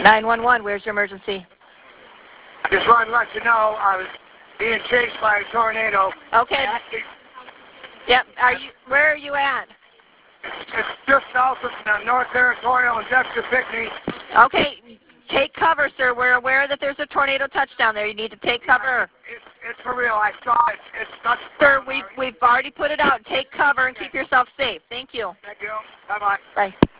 911, where's your emergency? I just wanted to let you know I was being chased by a tornado. Okay. Yep. Where are you at? It's just south of North Territorial and Dexter Pinckney. Okay. Take cover, sir. We're aware that there's a tornado touchdown there. You need to take cover. It's for real. I saw it. It's not. Sir, we've already put it out. Take cover and keep yourself safe. Thank you. Thank you. Bye-bye. Bye.